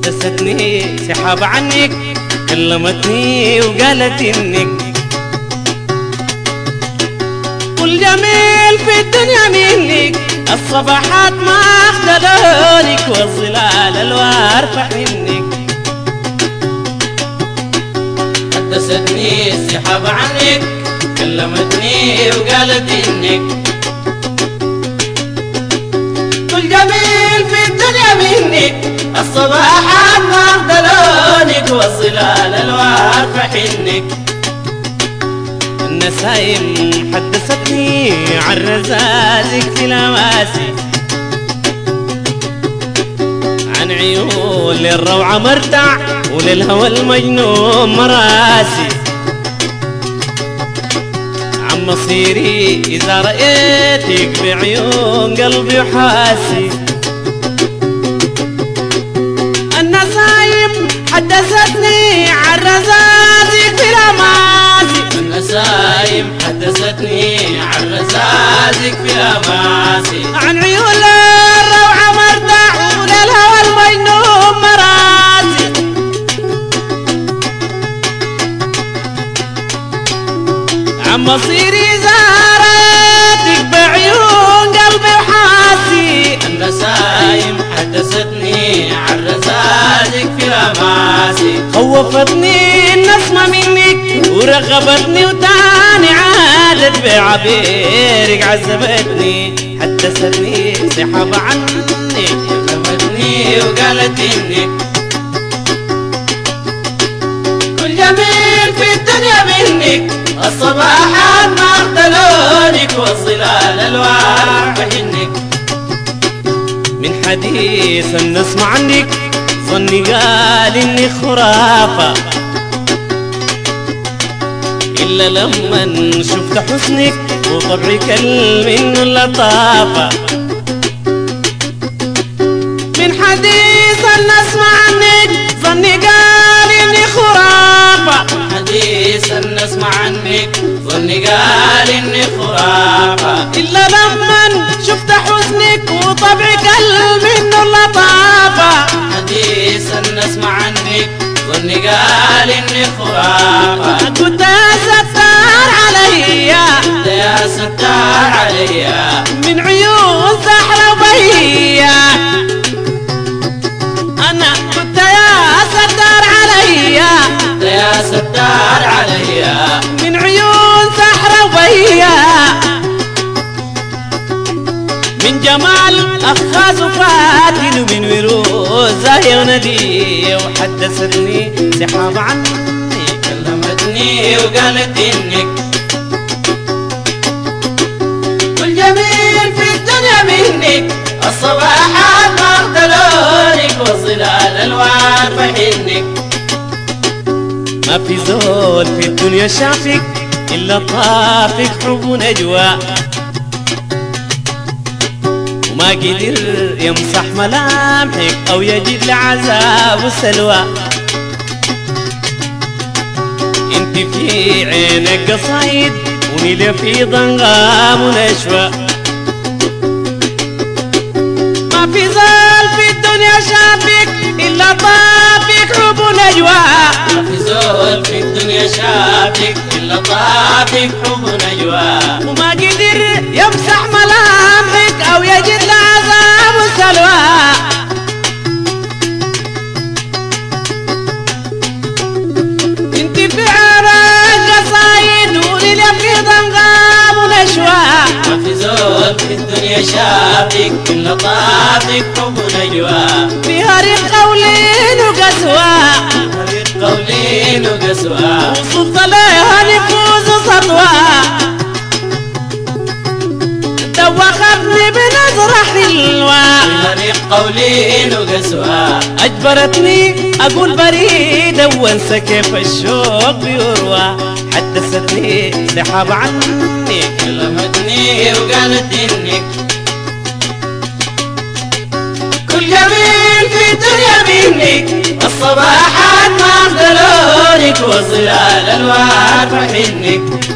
حدثتني سحاب عنك، كلمتني وقالت إنك كل جميل في الدنيا منك. الصباحات ما اخذلونك والظلال الوارفة منك. حدثتني السحاب عنك، كلمتني وقالت إنك كل جميل في الدنيا منك. الصباحات ما اخذلونك والظلال الوارفة حنك. النسايم حدثتني عن رزازك في لماسي، عن عيون للروعة مرتع وللهوى المجنون مراسي، عن مصيري إذا رأيتك بعيون قلبي حاسي. النسايم حدثتني عن رزازك في لماسي، النسايم حدثتني عن رزازك في لماسي، عن عيون الروعة مرتع وللهوى المجنون مراسي. عن مصيري زارتك بعيون قلبي وحاسي. النسايم حدثتني عن رزازك في لماسي، خوفتني النسمة منك ورغبتني وتاني عادت بعبيرك عذبتني. حدثتني سحاب عنك، كلمتني وقالت إنك كل جميل في الدنيا منك. الصباحات ما اخذلونك والظلال الوارفة حنك. من حديث النسمة عنك ظني قال إني خرافة، إلا لما شفت حسنك وطبعك منه اللطافة. من حديث النسمة عنك ظني قال إني خرافة، حديث النسمة عنك ظني قال إني خرافة. إلا لما شفت حسنك وطبعك منه اللطافة. حديث النسمة عنك ظني قال إني خرافة. كنت يا ستار عليا، يا ستار عليا، من عيون سحرة وبهية. أنا كنت يا ستار عليا، يا ستار عليا، من عيون سحرة وبهية. من جمال أخاذ فاتن ومن وروز زاهية وندية. وحدثتني سحاب عنك، كلمتني وقالت إنك كل جميل في الدنيا منك. الصباحات ما اخذلونك والظلال الوارفة حنك. ما في زول في الدنيا شافك إلا طافك حب ونجوى، وما قدر يمسح ملامحك أو يجد لعذاب وسلوى. انت في عينك قصايد ونيل في ضنغام ونشوى. ما في زول في الدنيا شافك إلا طافك حب ونجوى. ما في زول في الدنيا شافك إلا طافك حب ونجوى، وما قدر يمسح ملامحك أو يجد لعذاب وسلوى. انت في عينك قصايد وليل في ضنغام ونشوى. ما في زول في الدنيا شافك إلا طافك حب ونجوى. فيها ريق قولين وقسوة، طريق قولين وقسوة، وصلت لها نفوس سطوة. دوختني بنظرة حلوة، طريق قولين وقسوة، أجبرتني أقول بريدة وانسى كيف الشوق بيروى. حدثتني سحاب عنك، كلمتني وقالت إنك كل جميل في الدنيا منك. الصباحات ما اخذلونك والظلال الوارفة حنك.